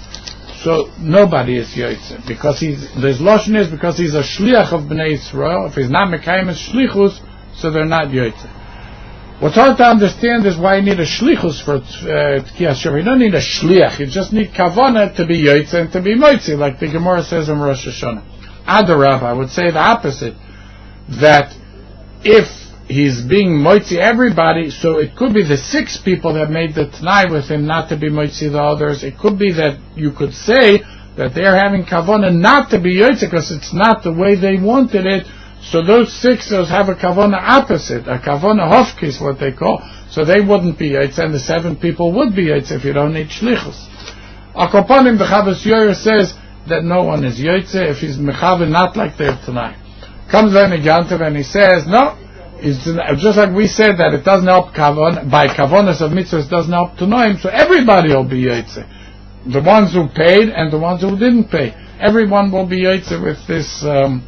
so nobody is Yoitze. Because he's, the Lashon is because he's a Shliach of Bnei Yisrael. If he's not Mekayim as Shlichus, so they're not Yoitze. What's hard to understand is why you need a Shlichus for Tkiyas Shofar. You don't need a Shliach, you just need Kavana to be Yoitze and to be motzi, like the Gemara says in Rosh Hashanah. Adarab, I would say the opposite, that if he's being moitzi everybody, so it could be the six people that made the Tanai with him not to be moitzi the others. It could be that you could say that they're having kavana not to be yoitzi because it's not the way they wanted it. So those six those have a kavana opposite, a kavana hofkis, what they call. So they wouldn't be yoitzi, and the seven people would be yoitzi if you don't need shlichus. Akoponim, the Chavos Yair says that no one is yoitzi if he's mechaven not like their Tanai. Comes then Yantav and he says no. It's just like we said that it doesn't help kavon, by kavonas of mitzvahs, it doesn't help Tanoim, so everybody will be Yoitze. The ones who paid and the ones who didn't pay. Everyone will be Yoitze with this um,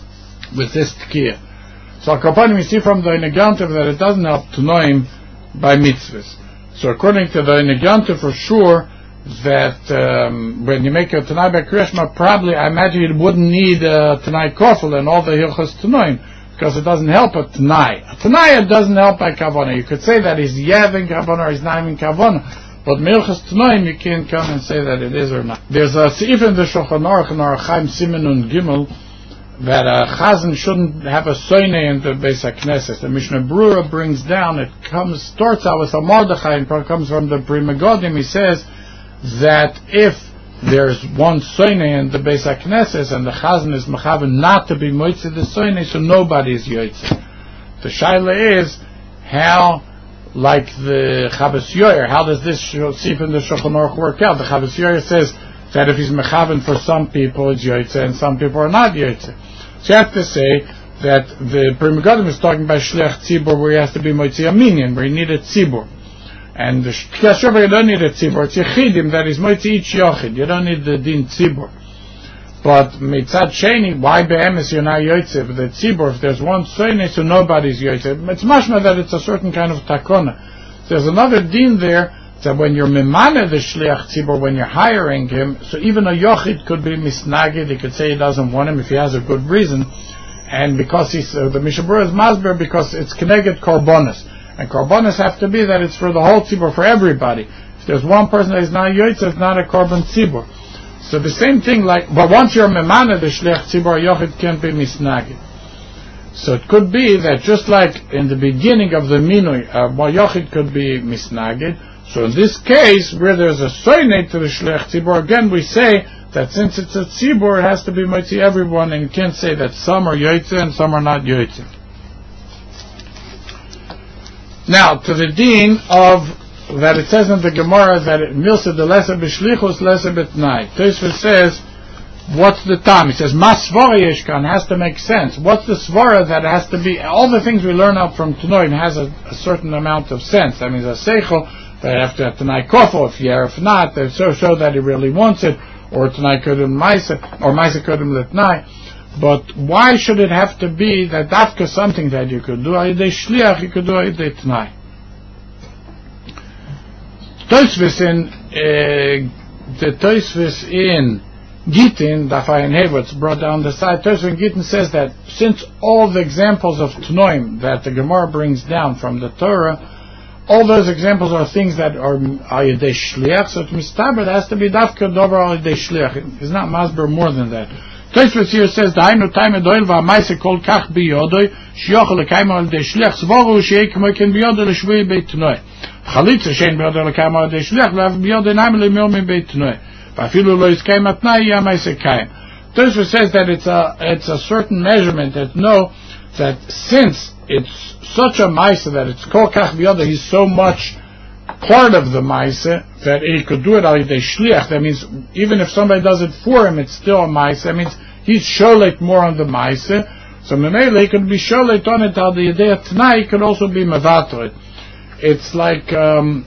with this Tkiyah. So Akapanim, we see from the Oineg that it doesn't help Tanoim by mitzvahs. So according to the Oineg for sure, that um, when you make a Tanai by Kriya Shema, probably, I imagine you wouldn't need a Tanai Kofel and all the Hilchos Tanoim, because it doesn't help a Tanai. A Tanai doesn't help by Kavana. You could say that he's having Kavana or he's not having Kavana, but Milchas Tanoim you can't come and say that it is or not. There's a Seif in the Shulchan Aruch in Orach Chaim Siman and Gimel that a Chazan shouldn't have a Soine in the Beis HaKnesset. The Mishnah Brura brings down, it comes, starts out with a Mordechai and comes from the Pri Megadim. He says that if there's one Soine in the Beis HaKnesset and the Chazan is mechaven not to be moitzi the Soine, so nobody is yoitzi. The shaila is how, like the Chavos Yair, how does this Seif in the Shulchan Aruch work out? The Chavos Yair says that if he's mechaven for some people it's yoitzi and some people are not yoitzi. So you have to say that the Pri Megadim is talking about Shliach Tzibur, where he has to be Moitzi Aminian, where he needed Tzibur. And the Tchias Shofar, you don't need a Tzibur. It's Yechidim, that is Moitzi each Yochid. You don't need the Din Tzibur. But Mitzad Sheni, why Be'emes you're not Yoitzev? The Tzibur, if there's one Soine, so nobody's Yoitzev. It's mashma that it's a certain kind of Takona. There's another Din there, that when you're Mimane the Shliach Tzibur, when you're hiring him, so even a Yochid could be Misnagid, he could say he doesn't want him if he has a good reason. And because he's, uh, the Mishabur is Masber, because it's Keneged Korbonis. And Korbonis have to be that it's for the whole Tzibur, for everybody. If there's one person that is not Yoitzev, it's not a Korban Tzibur. So the same thing, like, but once you're Memana, the Shliach Tzibur Yochid can't be Misnagid. So it could be that just like in the beginning of the Minui, uh, Yochid could be Misnagid. So in this case, where there's a Soine to the Shliach Tzibur, again we say that since it's a Tzibur, it has to be Moitzi everyone, and you can't say that some are Yoitze and some are not Yoitze. Now, to the Din of that it says in the Gemara that Milsa de Lesa B'Shlichus Lesa B'Tnai. Tosfos says, what's the time? He says, Mas Svara Yeshkan has to make sense. What's the Svara that has to be? All the things we learn out from Tanoim has a, a certain amount of sense. That means a Seichel, they have to have Tanai Kofo, if yeah, if not, they so show that he really wants it, or Tanai Kodim Maisa, or Maisa Kodim Letnai. But why should it have to be that Dafka something that you could do? Ayidei Shliach, you could do Ayidei Tanai. Tosfos in uh, the Tosfos in Gittin, Dafayin Hevetz brought down the side. Tosfos in Gittin says that since all the examples of Tanoim that the Gemara brings down from the Torah, all those examples are things that are Ayidei Shliach, so it's mistaber, it has to be Dafka Dover Ayidei Shliach. It's not Masber more than that. Tosfos here says, Dainu Taime Doil Va'amaise Kol Kach Biyodoi Shiochel Lekayma Ayidei Shliach Svoru Shei K'mo Ken Biyodoi L'Shvui Beit Tanoim. Chalitza shein biyodei lekayim al yedei shliach lav biyodei naim le'milmi beit tanoim. V'afilu lo yiskayim atnai yamaisei kayim. Tosfos says that it's a it's a certain measurement that no that since it's such a ma'ase that it's kol kach biyodei, he's so much part of the ma'ase that he could do it al yedei shliach. That means even if somebody does it for him, it's still a ma'ase. That means he's sholet more on the ma'ase. So memele he could be sholet on it al yedei atnai. He could also be mevator it. It's like um,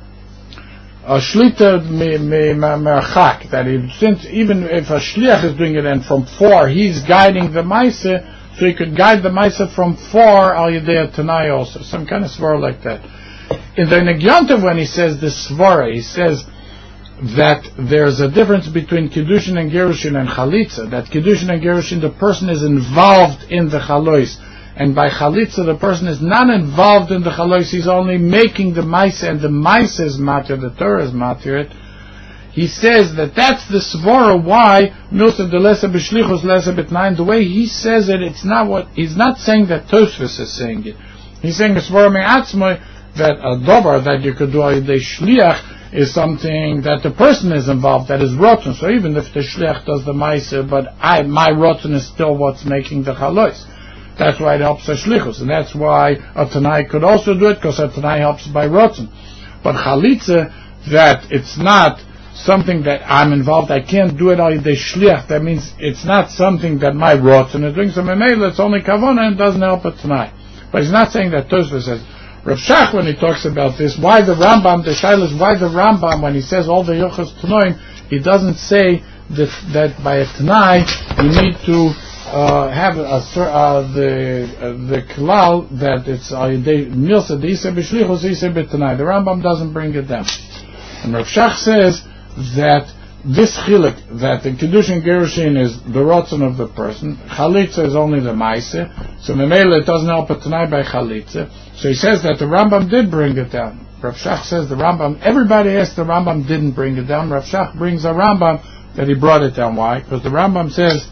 a shlita merchak, that he, since even if a shliach is doing it and from far, he's guiding the maise, so he could guide the maise from far al yedei tanai also, some kind of svara like that. In the Negyantav, when he says the svara, he says that there's a difference between kiddushin and gerushin and chalitza. That kiddushin and gerushin, the person is involved in the chalois. And by chalitza, the person is not involved in the chalois, he's only making the maisa, and the maisa is matir, the Torah is matir. He says that that's the svara why milsa de lesa b'shlichus lesa b'tnaim. The way he says it, it's not what he's not saying that Tosfos is saying it. He's saying a svara me'atzmoi that a dobar that you could do a shliach is something that the person is involved, that is rotten. So even if the shliach does the maisa, but I my rotten is still what's making the chalois. That's why it helps a shlichus, and that's why a tanai could also do it, because a tanai helps by rotzen. But chalitza, that it's not something that I'm involved, I can't do it al yedei shliach. That means it's not something that my rotzen is doing. So memela, it's only kavona and doesn't help a tanai. But he's not saying that Tosfos says. Rav Shach, when he talks about this, why the Rambam, the Shaila is why the Rambam, when he says all the Yochas Tanoim, he doesn't say that, that by a tanai you need to Uh, have a, uh, the uh, the klal that it's milsa d'isa b'shlichus isa b'tanai. The Rambam doesn't bring it down, and Rav Shach says that this chilik, that the kiddushin gerushin is the rotzen of the person, chalitza is only the maise, so memela it doesn't help a tanai by chalitza. So he says that the Rambam did bring it down. Rav Shach says the Rambam. Everybody asks the Rambam didn't bring it down. Rav Shach brings a Rambam that he brought it down. Why? Because the Rambam says.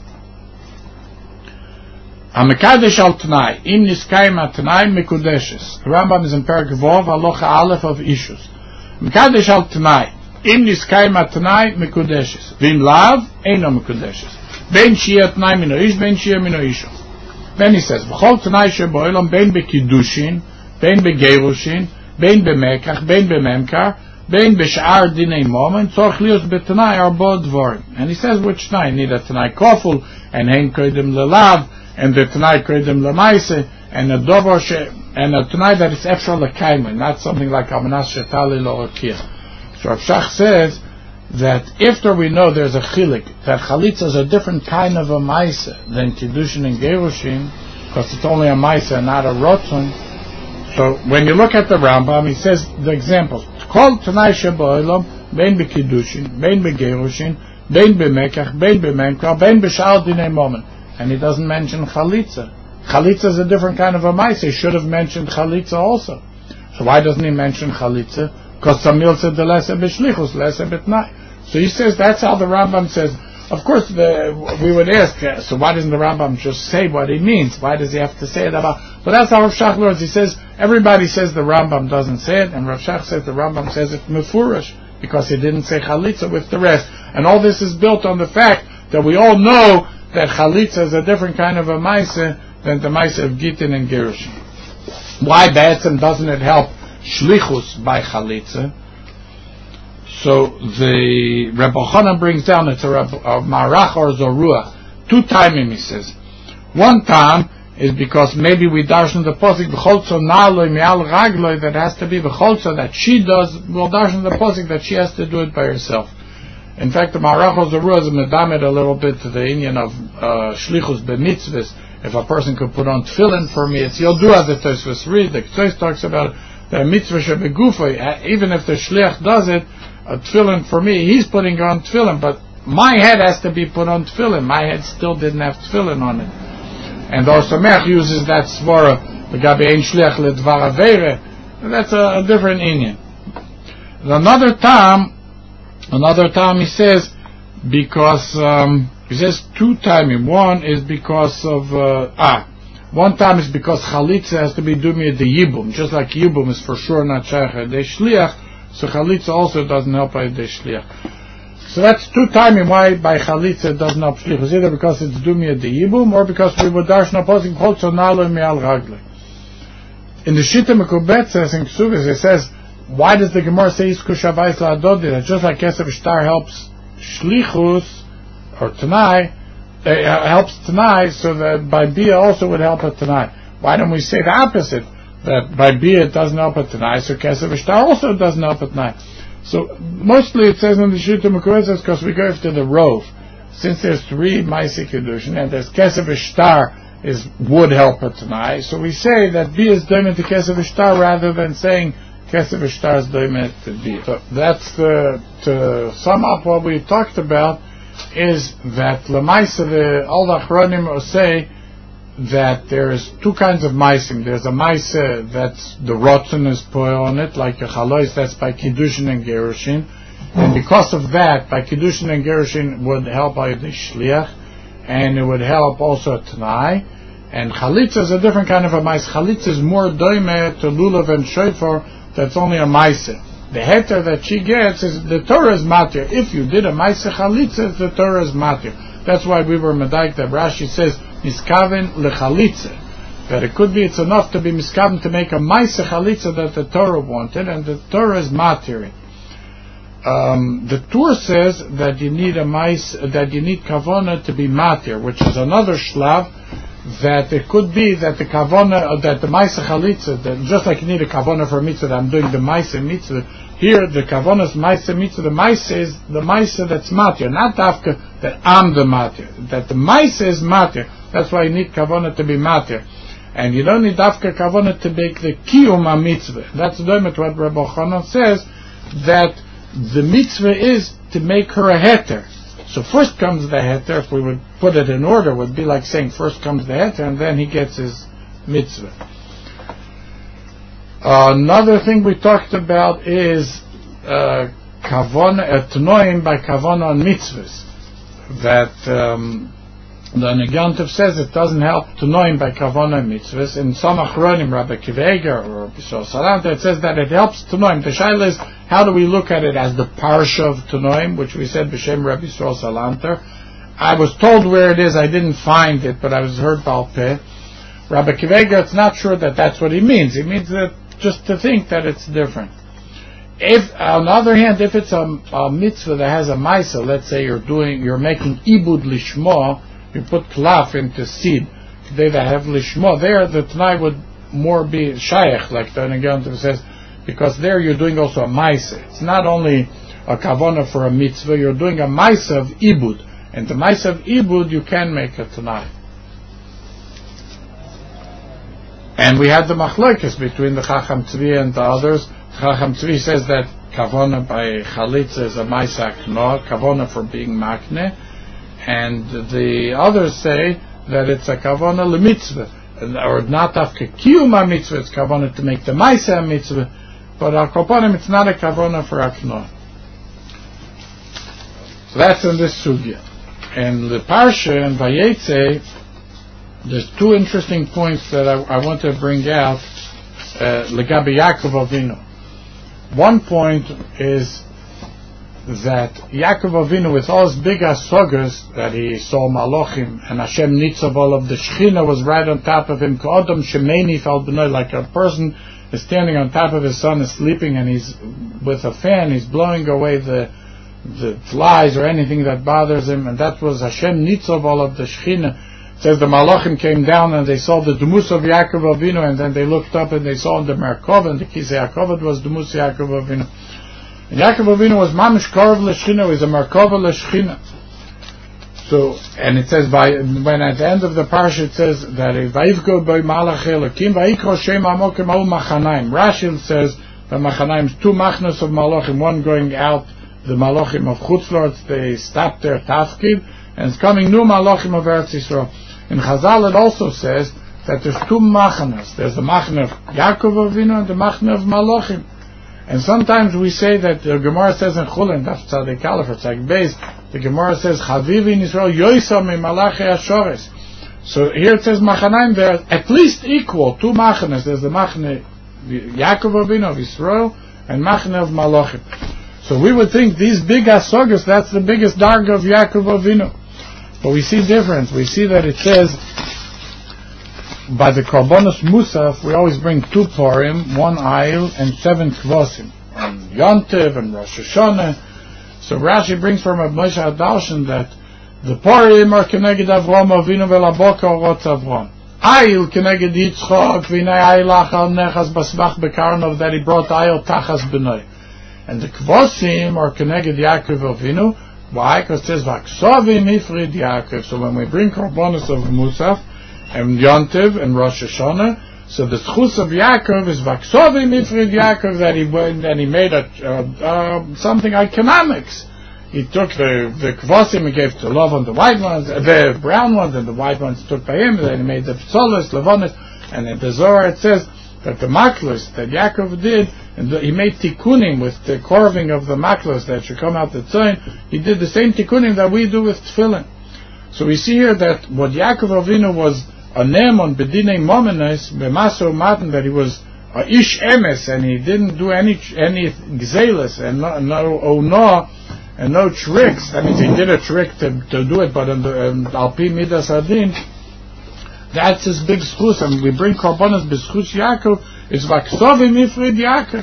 Hamekadesh al Tanai, im niskayim Tanai mekudeshes. The Rambam is in Perek Vov, halacha aleph of issues. Hamekadesh al Tanai, im niskayim Tanai mekudeshes. Vim lav, eino mekudeshes. Ben shia Tanai mino ish, ben shia mino isho. Then he says, v'chol Tanai sheboilam, ben bekidushin, ben begerushin, ben bemekach, ben bememkar, ben b'sh'ar dinei moment, tzorch lios betanai arbo dvorim. And he says which Tanai, need a Tanai koful, and hein koidim lelav, and the Tanai Kredim Lamaise, and a Dovo she, and a Tanai that is Efshar Lekaimah, not something like Amanas Shetali Lo Okia. So Rav Shach says that after we know there's a chilik, that chalitza is a different kind of a maise than kiddushin and gerushin, because it's only a maise and not a rotzon. So when you look at the Rambam, he says the examples: Kol Tanai Sheboilam, Bein Bekiddushin, Bein Begerushin, Bein Bemekach, Bein Bemenkra, Bein B'Shal Dinei Momen, and he doesn't mention chalitza. Chalitza is a different kind of a maise. He should have mentioned chalitza also. So why doesn't he mention chalitza? Because Samil said the lesa b'shlichus, lesa b'tnai. So he says that's how the Rambam says. Of course, the, we would ask, uh, so why doesn't the Rambam just say what he means? Why does he have to say it about? But that's how Rav Shach learns. He says everybody says the Rambam doesn't say it, and Rav Shach says the Rambam says it mefurish because he didn't say chalitza with the rest. And all this is built on the fact that we all know that chalitza is a different kind of a maise than the maise of Gittin and Gerushin. Why Ba'etzem doesn't it help shlichus by chalitza? So the Rebbe Chanan brings down, it's a, a marach or zoruah, two timing, he says. One time is because maybe we darshan the posik b'cholzo na'aloi mi'al ragloi, that has to be b'cholzo that she does, we'll darshan the posik that she has to do it by herself. In fact, the marach or zoruah is medamed a little bit to the Indian of uh, shlichus b'mitzvahs. If a person could put on tefillin for me, it's you'll do as the Tosfos read. The Tosfos talks about the mitzvah shebegufay. Even if the shliach does it, a tefillin for me, he's putting on tefillin, but my head has to be put on tefillin. My head still didn't have tefillin on it. And the Osamech uses that svara, the gabi ein shliach ledvar avere, and that's a, a different inyan. Another time, another time he says, because, um, he says two timing. One is because of, uh, ah, one time is because chalitza has to be doing the yibum, just like yibum is for sure not shaykh de shliach, so chalitza also doesn't help by the shliach. So that's two timing why by chalitza it doesn't help shliach. Either because it's dumia de yibum, or because we would dash na posik cholzo nalo me'al ragle. In the Shita Mekubetzes in Ksubis it says, why does the Gemara say isku shavais la'adodi? That just like Kesef Shtar helps shlichus or Tanai, it helps Tanai, so that by Bia also would help a Tanai. Why don't we say the opposite? That by Bia it doesn't help a Tanai, so Kesef Shtar also doesn't help a Tanai. So mostly it says in the Shita Mekubetzes because we go after the Rov. Since there's three Maisi Kedushin and there's Kesef Shtar is would help a Tanai, so we say that Bia is doimet to Kesef Shtar rather than saying Kesef Shtar is doimet to Bia. So that's the, to sum up what we talked about, is that Lamaisa, the all the Achronim say that there's two kinds of Maisim. There's a Maisa that's the Rotzen is put on it, like a Chalois, that's by Kiddushin and Gerushin. And because of that, by Kiddushin and Gerushin would help by the Shliach, and it would help also a Tanai. And Chalitza is a different kind of a Maisa. Chalitza is more doime to Lulav and Shofar, that's only a Maisa. The heter that she gets is the Torah is matir. If you did a Maisa Chalitza, the Torah is matir. That's why we were medaik that Rashi says miskaven lechalitza. That it could be it's enough to be miskaven to make a Maisa Chalitza that the Torah wanted, and the Torah is matir. Um, the Tur says that you need a mais, that you need kavona to be matir, which is another shlav. That it could be that the kavona, uh, that the Maisa Chalitza, that just like you need a kavona for mitzvah, that I'm doing the Maisa mitzvah, here the kavona is Maisa mitzvah, the Maisa is the Maisa that's matir, not dafka that I'm the matir, that the Maisa is matir, that's why you need kavona to be matir. And you don't need dafka kavona to make the kiyum mitzvah. That's the what Rabbi Chanan says, that the mitzvah is to make her a heter. So first comes the heter, if we would put it in order, would be like saying first comes the heter and then he gets his mitzvah. Uh, another thing we talked about is uh, kavona, uh, tnoim by kavona on mitzvahs. That um, the Negantiv says it doesn't help tnoim by kavona on mitzvahs. In some achronim, Rabbi Kiveger or Bishol Salanter, it says that it helps tnoim. The shaila is, how do we look at it as the parsha of Tanoim, which we said b'shem Rabbi Yisrael Salanter? I was told where it is. I didn't find it, but I was heard Baal Peh. Rabbi Kiveger, it's not sure that that's what he means. He means that just to think that it's different. If, on the other hand, if it's a, a mitzvah that has a maisa, let's say you're doing, you're making ibud lishma, you put klaf into seed. they that have lishma. There, the Tanai would more be shayach, like the Nagant says, because there you're doing also a ma'aseh. It's not only a kavana for a mitzvah, you're doing a ma'aseh of ibud. And the ma'aseh of ibud, you can make a Tanai. And we had the machlokes between the Chacham Tzvi and the others. Chacham Tzvi says that kavana by chalitza is a ma'aseh akno, kavana for being makne, and the others say that it's a kavana lemitzvah, or not afke kiyuma mitzvah, it's kavana to make the ma'aseh mitzvah, but al kopanim it's not a kavana for akno. So that's in this sugya. And the parsha in Vayetze, there's two interesting points that I, I want to bring out. Legabi Yaakov Avinu. One point is that Yaakov Avinu, with all his big asogas that he saw Malochim and Hashem Nitzav, all of the Shechina was right on top of him. K'odam Shemeni Fal B'nai, like a person is standing on top of his son, is sleeping, and he's with a fan, he's blowing away the the flies or anything that bothers him, and that was Hashem Nitzav, all of the Shechina. It says the Malachim came down and they saw the Dumus of Yaakov Avinu, and then they looked up and they saw the Merkov, and the Kisei Yaakov was Dumus Yaakov Avinu. And Yaakov Avinu was Mamish Korov L'Shechina, was a Merkov L'Shechina. So, and it says, by when at the end of the parsha it says that Vayivgo by Malach Elokim Vayikro Shem Amokim Al Machanaim. Rashi says the Machanaim, two machnas of Malachim, one going out, the Malachim of Chutzlords, they stopped their tafkid, and it's coming new Malachim of Eretz Yisrael. In Chazal it also says that there's two machanas. There's the machna of Yaakov Avinu and the machna of Malachim. And sometimes we say that the Gemara says in Chulin, Daf Tzaddik Aleph, it's like Beis, the Gemara says, Chaviv in Yisrael yoisa mi malachi ashores. So here it says machanaim, they're at least equal, two machanas. There's the machna Yaakov Avinu of Yisrael and machna of Malachim. So we would think these big asogas, that's the biggest darga of Yaakov Avinu. But we see difference. We see that it says by the Karbonos Musaf we always bring two Purim, one Ayil, and seven Kvosim, and Yontiv and Rosh Hashanah. So Rashi brings from Rav Moshe Adarshan that the Purim are Keneged Avram Avinu v'Laboka Orot Avram. Ayil Keneged Yitzchak v'Nei Ayil Achal Nechas Basmach Bekarnov, that he brought Ayil Tachas B'nai. And the Kvosim are Keneged Yaakov Avinu. Why? Because it says Vaksovim Ifrid Yaakov. So when we bring Karbonos of Musaf and Yontiv and Rosh Hashanah, so the Schus of Yaakov is Vaksovim Ifrid Yaakov, that he went and he made a, uh, uh, something economics. He took the the Kvosim, he gave to Lavan the white ones, uh, the brown ones, and the white ones took by him. And then he made the Psolos, Lavonis, and in the Zohar it says that the maklos that Yaakov did, and the, he made tikkunim with the carving of the maklos that should come out the tzayin. He did the same tikkunim that we do with tefillin. So we see here that what Yaakov Avinu was a ne'emon bedinei momenes b'maso matan, that he was a ish emes, and he didn't do any any gzelas and no no ono and no tricks. That means he did a trick to, to do it, but in the al pi midas adin, that's his big schus. And we bring karbonos b'schus Yaakov. It's vaksovim ifrid Yaakov.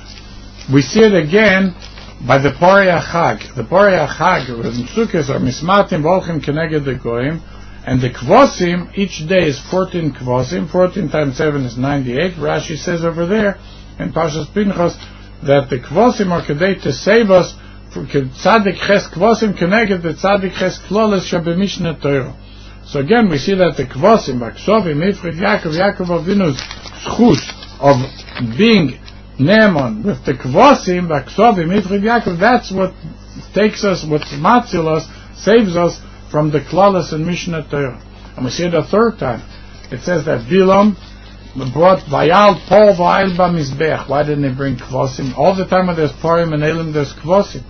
We see it again by the Porei Chag. The Porei Chag, in Sukkot, are mismatim volchim keneged the goyim, and the kvosim each day is fourteen kvosim. Fourteen times seven is ninety-eight. Rashi says over there in Parshas Pinchas that the kvosim are kedei to save us for tzadik ches kvosim keneged the tzadik ches kloles shabemishna Torah. So again, we see that the kvosim, vaksovim ifrid Yaakov, Yaakov Avinu's schus of being Ne'emon with the kvosim, vaksovim ifrid Yaakov, that's what takes us, what matzil us, saves us from the klalas and Mishnah Torah. And we see it a third time. It says that Bilam brought vayal Paul vayal b'mizbech. Why didn't he bring kvosim? All the time when there's Purim and Elim, there's kvosim.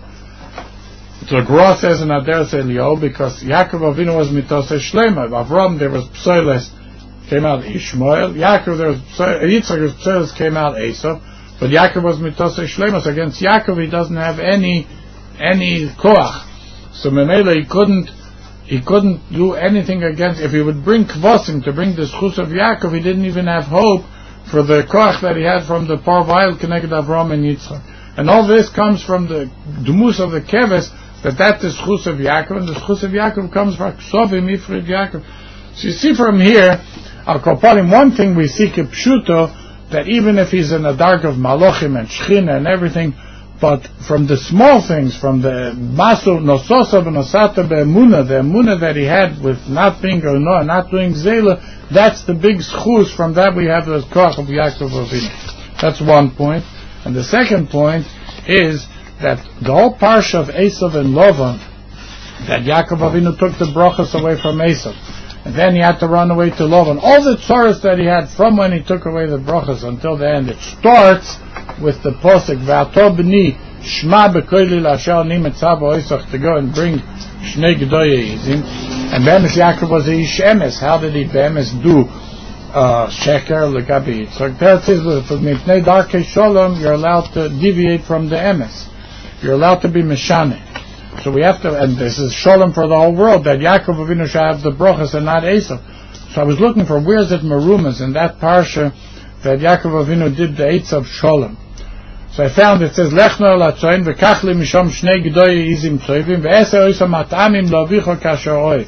So Gra says in Aderes Eliyahu, because Yaakov Avinu was mitoseh shlema. Avram there was psoiles, came out Ishmael. Yaakov there was Yitzchak there was psoiles, came out Esav. But Yaakov was mitoseh shlema. So against Yaakov he doesn't have any any koach. So Memele he couldn't he couldn't do anything against. If he would bring kvosim to bring the schus of Yaakov, he didn't even have hope for the koach that he had from the parvayil connected Avram and Yitzchak. And all this comes from the dumus of the keves, that that is schus of Yaakov, and the schus of Yaakov comes from Ksovim Ifrid Yaakov. So you see from here, Al Kopalim, one thing we see Kipshuto, that even if he's in the dark of Malochim and Shechina and everything, but from the small things, from the Masu Nososa Nosata Be'emuna, the Emuna that he had with not being or no, not doing Zela, that's the big schus. From that we have the Koach of Yaakov Avinu. That's one point. And the second point is that the whole parsha of Esav and Lovan, that Yaakov Avinu took the brachas away from Esav, and then he had to run away to Lovan. All the tzoros that he had from when he took away the brachas until the end, it starts with the posuk V'ato b'ni shma b'koili l'asher ni metzavo oisach, to go and bring shnei gedoye izim. And Be'emes Yaakov was a ish emes. How did he Be'emes do uh, sheker l'gabi Yitzchak? That says with mipnei darkei sholom, you're allowed to deviate from the emes. You're allowed to be meshane. So we have to, and this is shalom for the whole world, that Yaakov Avinu should have the brachas and not Esav. So I was looking for where is it Merumas in that parsha that Yaakov Avinu did the eights of shalom. So I found it says Lechno latzoin v'kach li mishom shnei gedoye izim tzovim ve'eser oisa matamim lovicho kasher oiv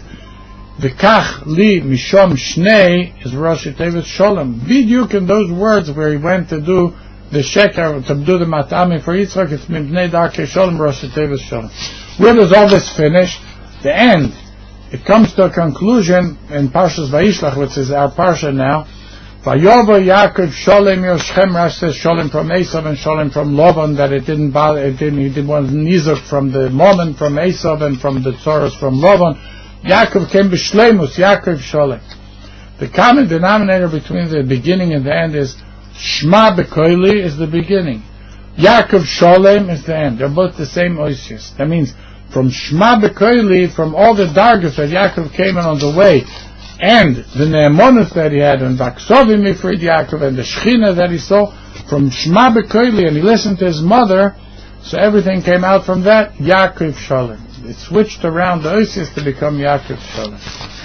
v'kach li mishom shnei is Rosh Tevis shalom. Biduk in those words where he went to do the sheker, to do the matamim for Yitzchak, it's mibnei darkei shalom Rosh Tevis shalom. Where does all this finish? The end. It comes to a conclusion in Parshas Vayishlach, which is our parsha now. Vayova Yaakov Sholem Yoshchem. Rash says Sholem from Esav and Sholem from Lovan, that it didn't bother, it didn't, he didn't want nizuk from the moment from Esav and from the tzoros from Lovan. Yaakov came b'shleimus, Yaakov Sholem. The common denominator between the beginning and the end is Shma B'koili is the beginning. Yaakov Sholem is the end. They're both the same oisius. That means from Shma B'koili, from all the dargas that Yaakov came in on the way, and the ne'emonus that he had, and Vaksovim Ifrid Yaakov, and the Shechina that he saw, from Shma B'koili, and he listened to his mother, so everything came out from that, Yaakov Sholem. It switched around the oisius to become Yaakov Sholem.